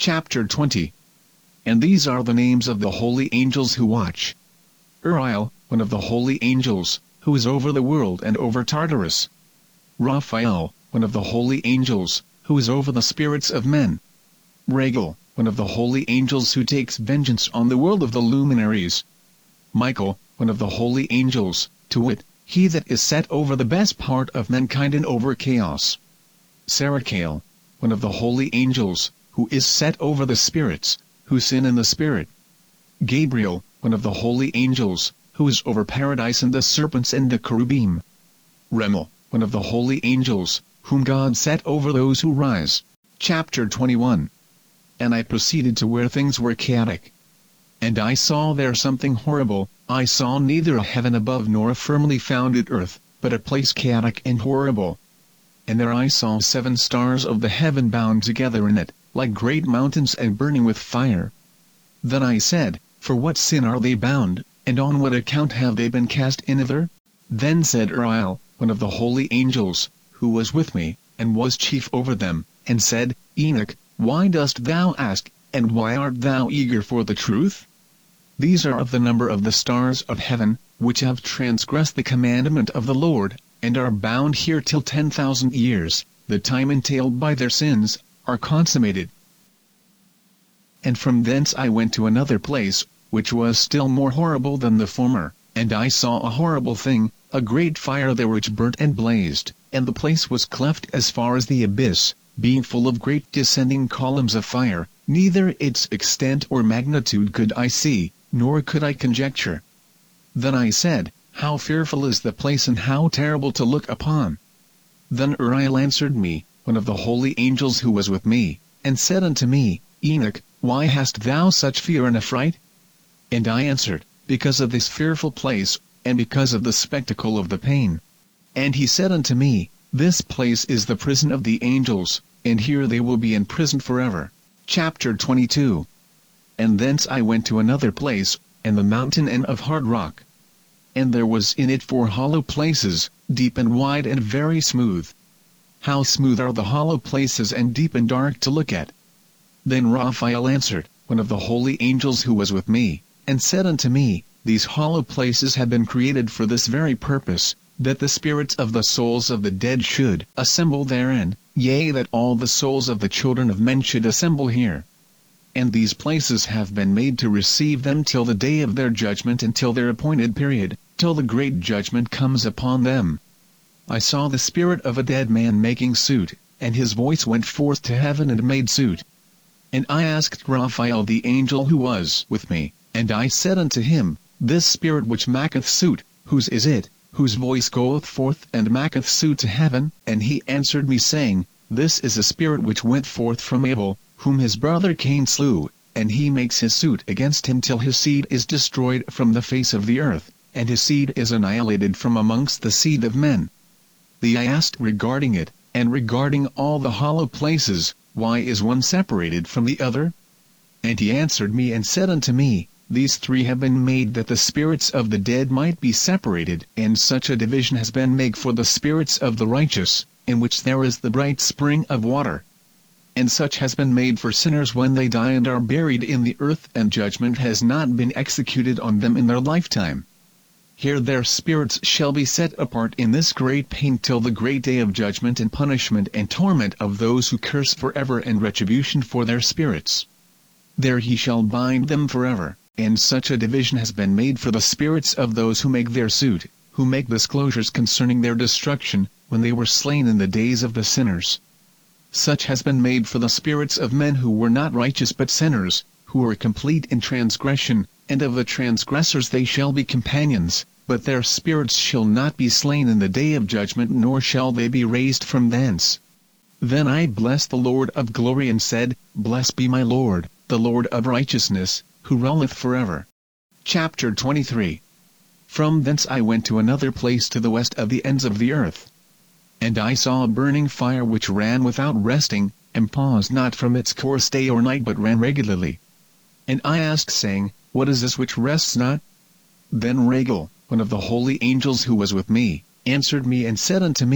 Chapter 20. And these are the names of the holy angels who watch. Uriel, one of the holy angels, who is over the world and over Tartarus. Raphael, one of the holy angels, who is over the spirits of men. Raguel, one of the holy angels who takes vengeance on the world of the luminaries. Michael, one of the holy angels, to wit, he that is set over the best part of mankind and over chaos. Sarachael, one of the holy angels, who is set over the spirits, who sin in the spirit. Gabriel, one of the holy angels, who is over paradise and the serpents and the cherubim. Remal, one of the holy angels, whom God set over those who rise. Chapter 21. And I proceeded to where things were chaotic. And I saw there something horrible. I saw neither a heaven above nor a firmly founded earth, but a place chaotic and horrible. And there I saw 7 stars of the heaven bound together in it, like great mountains and burning with fire. Then I said, For what sin are they bound, and on what account have they been cast in hither? Then said Uriel, one of the holy angels, who was with me, and was chief over them, and said, Enoch, why dost thou ask, and why art thou eager for the truth? These are of the number of the stars of heaven, which have transgressed the commandment of the Lord, and are bound here till 10,000 years, the time entailed by their sins, are consummated. And from thence I went to another place, which was still more horrible than the former, and I saw a horrible thing, a great fire there which burnt and blazed, and the place was cleft as far as the abyss, being full of great descending columns of fire, neither its extent or magnitude could I see, nor could I conjecture. Then I said, How fearful is the place and how terrible to look upon! Then Uriel answered me, one of the holy angels who was with me, and said unto me, Enoch, why hast thou such fear and affright? And I answered, Because of this fearful place, and because of the spectacle of the pain. And he said unto me, This place is the prison of the angels, and here they will be imprisoned forever. Chapter 22. And thence I went to another place, and the mountain end of hard rock. And there was in it 4 hollow places, deep and wide and very smooth. How smooth are the hollow places and deep and dark to look at! Then Raphael answered, one of the holy angels who was with me, and said unto me, These hollow places have been created for this very purpose, that the spirits of the souls of the dead should assemble therein, yea, that all the souls of the children of men should assemble here. And these places have been made to receive them till the day of their judgment and till their appointed period, till the great judgment comes upon them. I saw the spirit of a dead man making suit, and his voice went forth to heaven and made suit. And I asked Raphael the angel who was with me, and I said unto him, This spirit which maketh suit, whose is it, whose voice goeth forth and maketh suit to heaven? And he answered me saying, This is a spirit which went forth from Abel, whom his brother Cain slew, and he makes his suit against him till his seed is destroyed from the face of the earth, and his seed is annihilated from amongst the seed of men. I asked regarding it, and regarding all the hollow places, Why is one separated from the other? And he answered me and said unto me, These 3 have been made that the spirits of the dead might be separated, and such a division has been made for the spirits of the righteous, in which there is the bright spring of water. And such has been made for sinners when they die and are buried in the earth, and judgment has not been executed on them in their lifetime. Here their spirits shall be set apart in this great pain till the great day of judgment and punishment and torment of those who curse forever, and retribution for their spirits. There he shall bind them forever. And such a division has been made for the spirits of those who make their suit, who make disclosures concerning their destruction, when they were slain in the days of the sinners. Such has been made for the spirits of men who were not righteous but sinners, who were complete in transgression, and of the transgressors they shall be companions, but their spirits shall not be slain in the day of judgment, nor shall they be raised from thence. Then I blessed the Lord of glory and said, Blessed be my Lord, the Lord of righteousness, who reigneth forever. Chapter 23. From thence I went to another place to the west of the ends of the earth. And I saw a burning fire which ran without resting, and paused not from its course day or night, but ran regularly. And I asked, saying, What is this which rests not? Then Raguel, one of the holy angels who was with me, answered me and said unto me,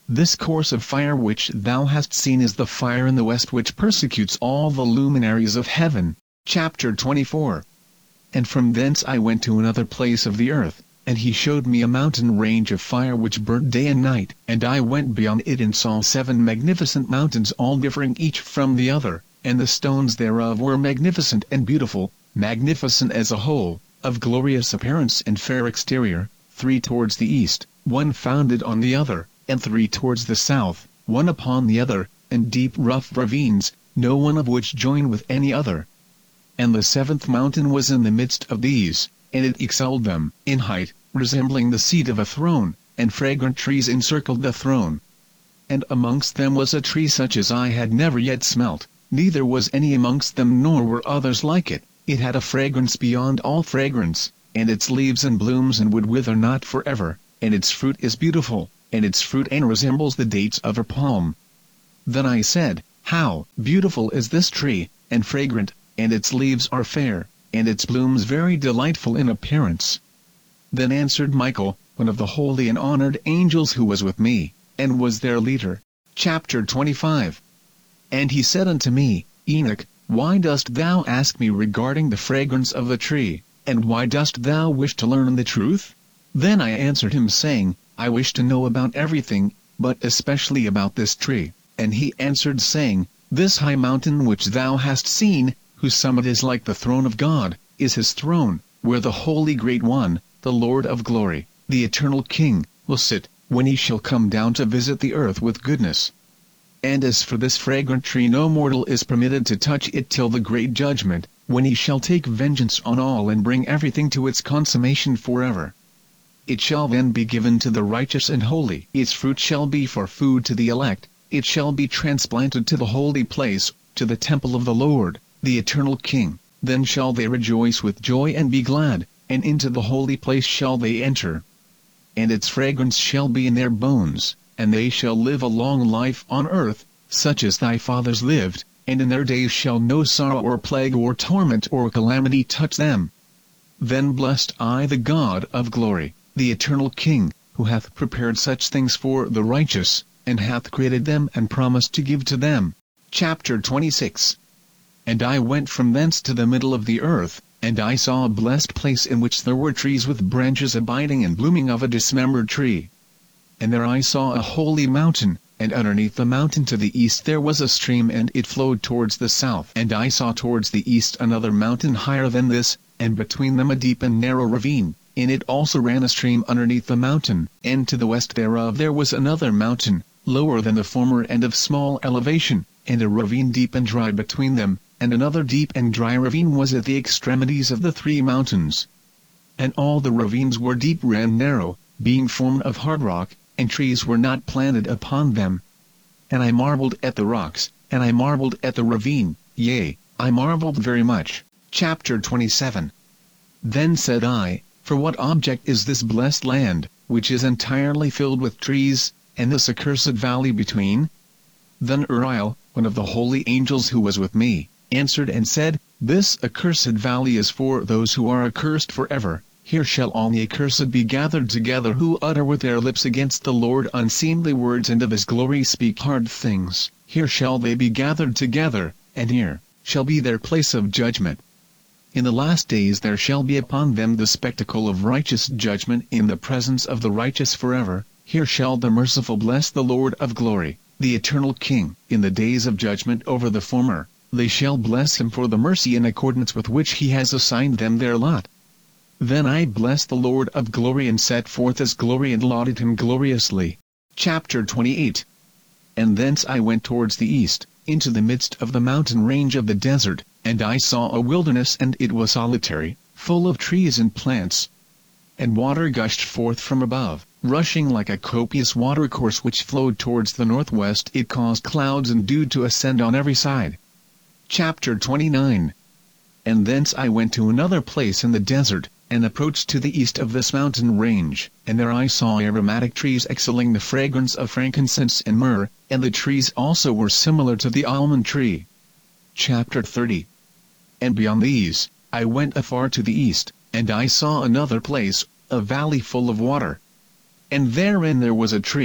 This course of fire which thou hast seen is the fire in the west which persecutes all the luminaries of heaven. Chapter 24. And from thence I went to another place of the earth, and he showed me a mountain range of fire which burnt day and night. And I went beyond it and saw 7 magnificent mountains, all differing each from the other, and the stones thereof were magnificent and beautiful, magnificent as a whole, of glorious appearance and fair exterior, 3 towards the east, 1 founded on the other, and 3 towards the south, 1 upon the other, and deep rough ravines, no one of which joined with any other. And the 7th mountain was in the midst of these, and it excelled them in height, resembling the seat of a throne, and fragrant trees encircled the throne. And amongst them was a tree such as I had never yet smelt, neither was any amongst them nor were others like it. It had a fragrance beyond all fragrance, and its leaves and blooms and would wither not forever, and its fruit is beautiful, and its fruit and resembles the dates of a palm. Then I said, How beautiful is this tree, and fragrant, and its leaves are fair, and its blooms very delightful in appearance. Then answered Michael, one of the holy and honored angels who was with me, and was their leader. Chapter 25. And he said unto me, Enoch, why dost thou ask me regarding the fragrance of the tree, and why dost thou wish to learn the truth? Then I answered him saying, I wish to know about everything, but especially about this tree. And he answered saying, This high mountain which thou hast seen, whose summit is like the throne of God, is his throne, where the Holy Great One, the Lord of glory, the eternal King, will sit, when he shall come down to visit the earth with goodness. And as for this fragrant tree, no mortal is permitted to touch it till the great judgment, when he shall take vengeance on all and bring everything to its consummation forever. It shall then be given to the righteous and holy. Its fruit shall be for food to the elect. It shall be transplanted to the holy place, to the temple of the Lord, the eternal King. Then shall they rejoice with joy and be glad, and into the holy place shall they enter. And its fragrance shall be in their bones, and they shall live a long life on earth, such as thy fathers lived, and in their days shall no sorrow or plague or torment or calamity touch them. Then blessed I the God of glory, the eternal King, who hath prepared such things for the righteous, and hath created them and promised to give to them. Chapter 26. And I went from thence to the middle of the earth, and I saw a blessed place in which there were trees with branches abiding and blooming of a dismembered tree. And there I saw a holy mountain, and underneath the mountain to the east there was a stream, and it flowed towards the south. And I saw towards the east another mountain higher than this, and between them a deep and narrow ravine. In it also ran a stream underneath the mountain, and to the west thereof there was another mountain, lower than the former and of small elevation, and a ravine deep and dry between them, and another deep and dry ravine was at the extremities of the 3 mountains. And all the ravines were deep and narrow, being formed of hard rock, and trees were not planted upon them. And I marveled at the rocks, and I marveled at the ravine, yea, I marveled very much. Chapter 27. Then said I, For what object is this blessed land, which is entirely filled with trees, and this accursed valley between? Then Uriel, one of the holy angels who was with me, answered and said, This accursed valley is for those who are accursed forever. Here shall all the accursed be gathered together who utter with their lips against the Lord unseemly words, and of his glory speak hard things. Here shall they be gathered together, and here shall be their place of judgment. In the last days there shall be upon them the spectacle of righteous judgment in the presence of the righteous forever. Here shall the merciful bless the Lord of glory, the eternal King. In the days of judgment over the former, they shall bless him for the mercy in accordance with which he has assigned them their lot. Then I blessed the Lord of glory and set forth his glory and lauded him gloriously. Chapter 28. And thence I went towards the east, into the midst of the mountain range of the desert, and I saw a wilderness, and it was solitary, full of trees and plants. And water gushed forth from above, rushing like a copious watercourse which flowed towards the northwest. It caused clouds and dew to ascend on every side. Chapter 29. And thence I went to another place in the desert, and approached to the east of this mountain range, and there I saw aromatic trees exhaling the fragrance of frankincense and myrrh, and the trees also were similar to the almond tree. Chapter 30. And beyond these, I went afar to the east, and I saw another place, a valley full of water. And therein there was a tree,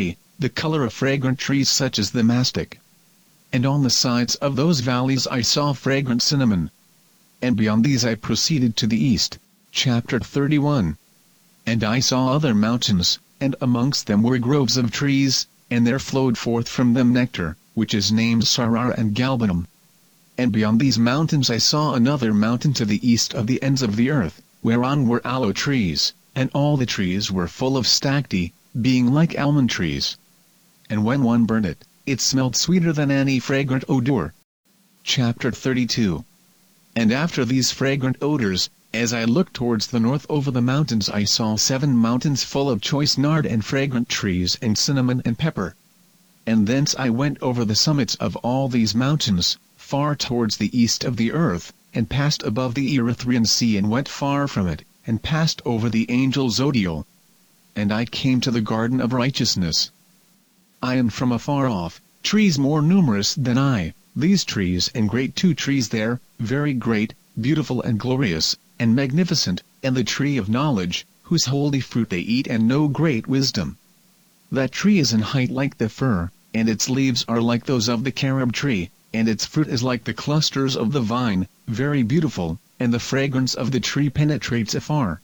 the color of fragrant trees such as the mastic. And on the sides of those valleys I saw fragrant cinnamon. And beyond these I proceeded to the east. Chapter 31. And I saw other mountains, and amongst them were groves of trees, and there flowed forth from them nectar, which is named Sarara and Galbanum. And beyond these mountains I saw another mountain to the east of the ends of the earth, whereon were aloe trees, and all the trees were full of stacte, being like almond trees. And when one burned it, it smelled sweeter than any fragrant odor. Chapter 32. And after these fragrant odors, as I looked towards the north over the mountains I saw 7 mountains full of choice nard and fragrant trees and cinnamon and pepper. And thence I went over the summits of all these mountains, far towards the east of the earth, and passed above the Erythraean Sea and went far from it, and passed over the angel Zodiel. And I came to the garden of righteousness. I am from afar off, trees more numerous than I, these trees and great 2 trees there, very great, beautiful and glorious, and magnificent, and the tree of knowledge, whose holy fruit they eat and know great wisdom. That tree is in height like the fir, and its leaves are like those of the carob tree, and its fruit is like the clusters of the vine, very beautiful, and the fragrance of the tree penetrates afar.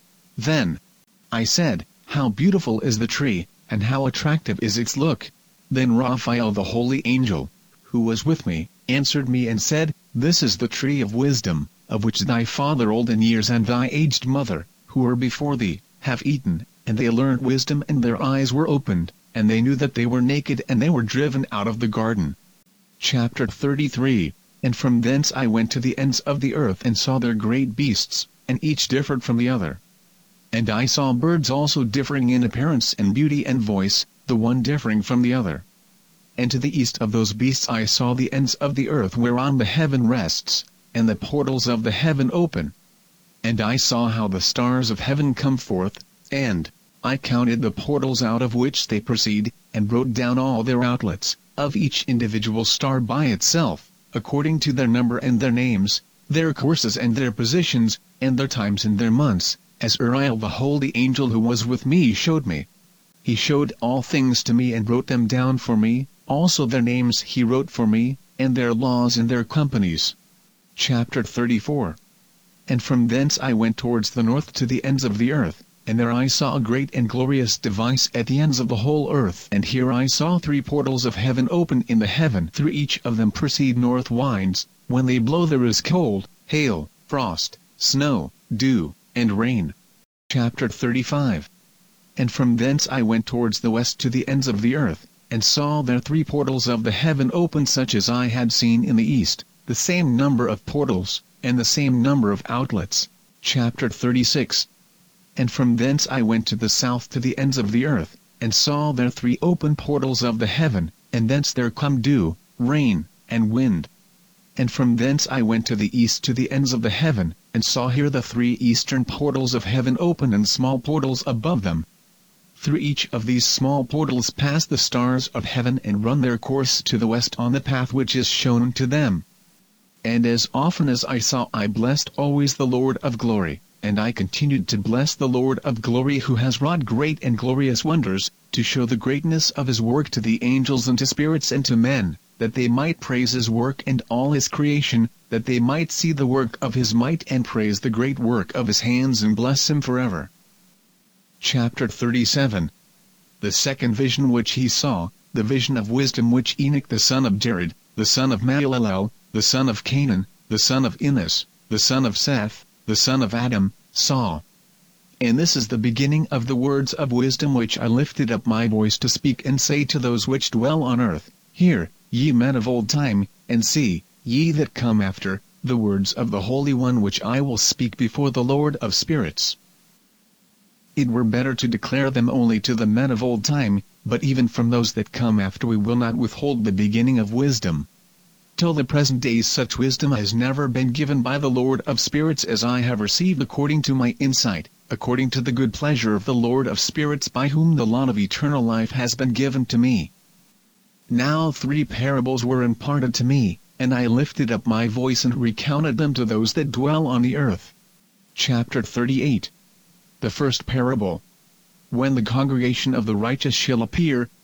Then I said, how beautiful is the tree, and how attractive is its look. Then Raphael the holy angel, who was with me, answered me and said, this is the tree of wisdom, of which thy father old in years and thy aged mother, who were before thee, have eaten, and they learned wisdom and their eyes were opened, and they knew that they were naked and they were driven out of the garden. Chapter 33. And from thence I went to the ends of the earth and saw their great beasts, and each differed from the other. And I saw birds also differing in appearance and beauty and voice, the one differing from the other. And to the east of those beasts I saw the ends of the earth whereon the heaven rests, and the portals of the heaven open. And I saw how the stars of heaven come forth, and I counted the portals out of which they proceed, and wrote down all their outlets, of each individual star by itself, according to their number and their names, their courses and their positions, and their times and their months, as Uriel the holy angel who was with me showed me. He showed all things to me and wrote them down for me, also their names he wrote for me, and their laws and their companies. Chapter 34. And from thence I went towards the north to the ends of the earth, and there I saw a great and glorious device at the ends of the whole earth. And here I saw 3 portals of heaven open in the heaven. Through each of them proceed north winds. When they blow there is cold, hail, frost, snow, dew, and rain. Chapter 35. And from thence I went towards the west to the ends of the earth, and saw there 3 portals of the heaven open such as I had seen in the east, the same number of portals, and the same number of outlets. Chapter 36. And from thence I went to the south to the ends of the earth, and saw there 3 open portals of the heaven, and thence there come dew, rain, and wind. And from thence I went to the east to the ends of the heaven, and saw here the 3 eastern portals of heaven open and small portals above them. Through each of these small portals pass the stars of heaven and run their course to the west on the path which is shown to them. And as often as I saw I blessed always the Lord of glory, and I continued to bless the Lord of glory who has wrought great and glorious wonders, to show the greatness of his work to the angels and to spirits and to men, that they might praise his work and all his creation, that they might see the work of his might and praise the great work of his hands and bless him forever. Chapter 37. The second vision which he saw, the vision of wisdom which Enoch the son of Jared, the son of Mahalalel, the son of Canaan, the son of Enos, the son of Seth, the son of Adam, saw. And this is the beginning of the words of wisdom which I lifted up my voice to speak and say to those which dwell on earth, Hear, ye men of old time, and see, ye that come after, the words of the Holy One which I will speak before the Lord of spirits. It were better to declare them only to the men of old time, but even from those that come after we will not withhold the beginning of wisdom. Till the present days such wisdom has never been given by the Lord of spirits as I have received according to my insight, according to the good pleasure of the Lord of spirits by whom the lot of eternal life has been given to me. Now 3 parables were imparted to me, and I lifted up my voice and recounted them to those that dwell on the earth. Chapter 38. The first parable. When the congregation of the righteous shall appear,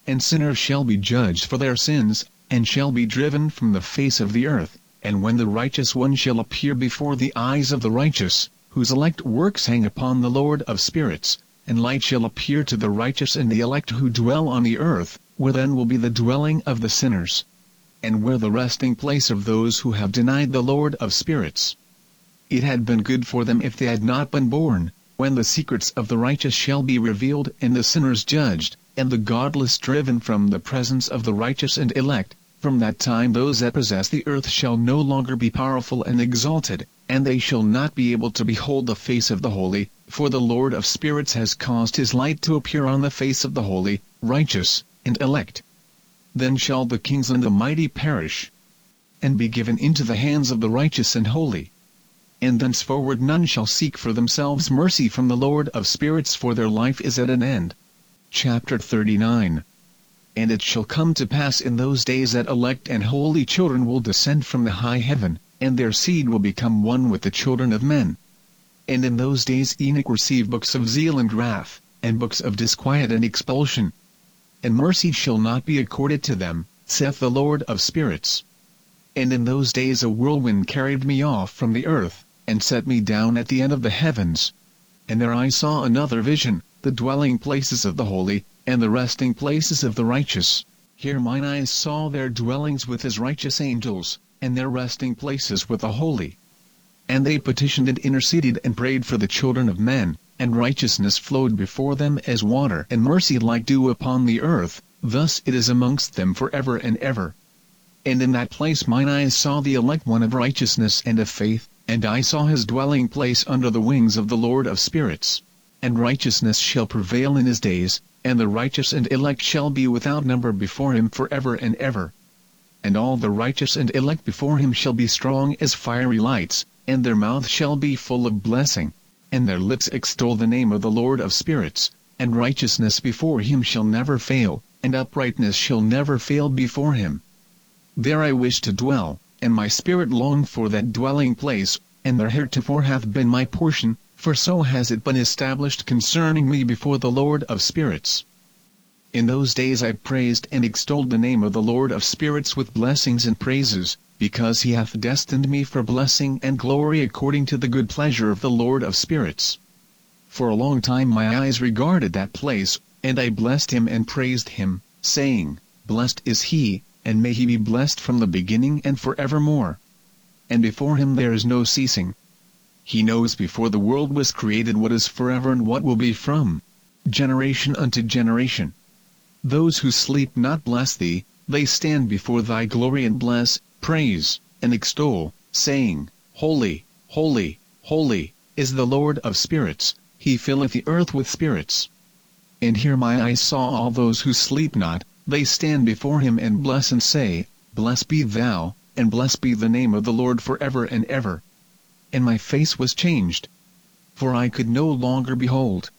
and sinners shall be judged for their sins, and shall be driven from the face of the earth, and when the righteous one shall appear before the eyes of the righteous, whose elect works hang upon the Lord of spirits, and light shall appear to the righteous and the elect who dwell on the earth, where then will be the dwelling of the sinners, and where the resting place of those who have denied the Lord of spirits. It had been good for them if they had not been born, when the secrets of the righteous shall be revealed and the sinners judged, and the godless driven from the presence of the righteous and elect. From that time those that possess the earth shall no longer be powerful and exalted, and they shall not be able to behold the face of the holy, for the Lord of spirits has caused his light to appear on the face of the holy, righteous, and elect. Then shall the kings and the mighty perish, and be given into the hands of the righteous and holy. And thenceforward none shall seek for themselves mercy from the Lord of spirits, for their life is at an end. Chapter 39. And it shall come to pass in those days that elect and holy children will descend from the high heaven, and their seed will become one with the children of men. And in those days Enoch received books of zeal and wrath, and books of disquiet and expulsion. And mercy shall not be accorded to them, saith the Lord of spirits. And in those days a whirlwind carried me off from the earth, and set me down at the end of the heavens. And there I saw another vision, the dwelling places of the holy, and the resting places of the righteous. Here mine eyes saw their dwellings with his righteous angels, and their resting places with the holy. And they petitioned and interceded and prayed for the children of men, and righteousness flowed before them as water and mercy like dew upon the earth, thus it is amongst them forever and ever. And in that place mine eyes saw the elect one of righteousness and of faith, and I saw his dwelling place under the wings of the Lord of spirits. And righteousness shall prevail in his days, and the righteous and elect shall be without number before him forever and ever. And all the righteous and elect before him shall be strong as fiery lights, and their mouth shall be full of blessing, and their lips extol the name of the Lord of spirits, and righteousness before him shall never fail, and uprightness shall never fail before him. There I wish to dwell, and my spirit longed for that dwelling place, and there heretofore hath been my portion, for so has it been established concerning me before the Lord of spirits. In those days I praised and extolled the name of the Lord of spirits with blessings and praises, because he hath destined me for blessing and glory according to the good pleasure of the Lord of spirits. For a long time my eyes regarded that place, and I blessed him and praised him, saying, Blessed is he, and may he be blessed from the beginning and forevermore. And before him there is no ceasing. He knows before the world was created what is forever and what will be from generation unto generation. Those who sleep not bless thee, they stand before thy glory and bless, praise, and extol, saying, Holy, holy, holy, is the Lord of spirits, he filleth the earth with spirits. And here my eyes saw all those who sleep not, they stand before him and bless and say, Blessed be thou, and blessed be the name of the Lord forever and ever. And my face was changed. For I could no longer behold.